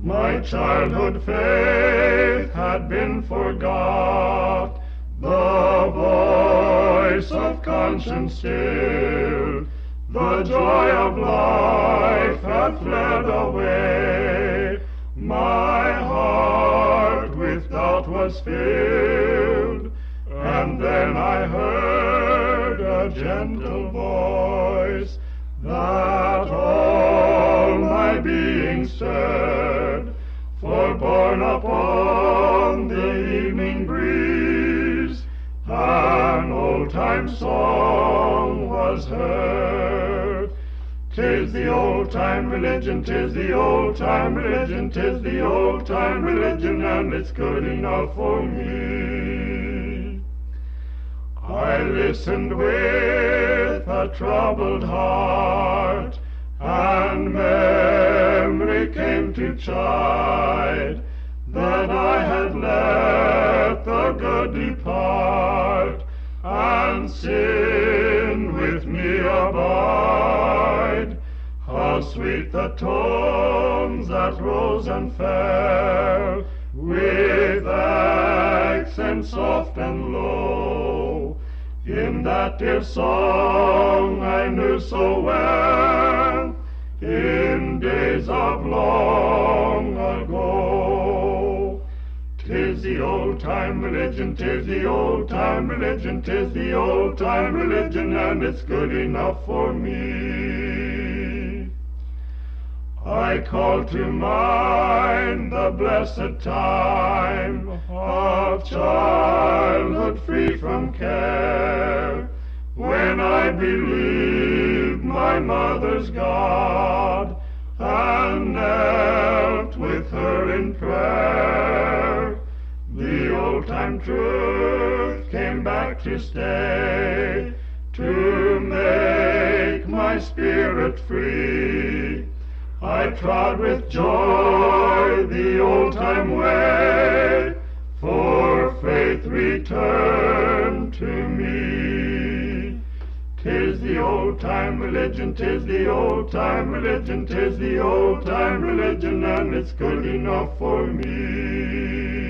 My childhood faith had been forgot, the voice of conscience stilled, the joy of life had fled away. My heart with doubt was filled, and then I heard a gentle voice that all my being stirred, for borne upon the evening breeze, an old-time song was heard. 'Tis the old-time religion, 'tis the old-time religion, 'tis the old-time religion, and it's good enough for me. I listened with a troubled heart, and memory came to chide that I had let the good depart, and sin with me abide. How sweet the tones that rose and fell, with accents soft and low, in that dear song I knew so well, in days of long ago. 'Tis the old-time religion, 'tis the old-time religion, 'tis the old-time religion, and it's good enough for me. I call to mind the blessed time of childhood free from care, when I believed my mother's God, and knelt with her in prayer. The old-time truth came back to stay, to make my spirit free. I trod with joy the old-time way, for faith returned to me. 'Tis the old-time religion, 'tis the old-time religion, 'tis the old-time religion, and it's good enough for me.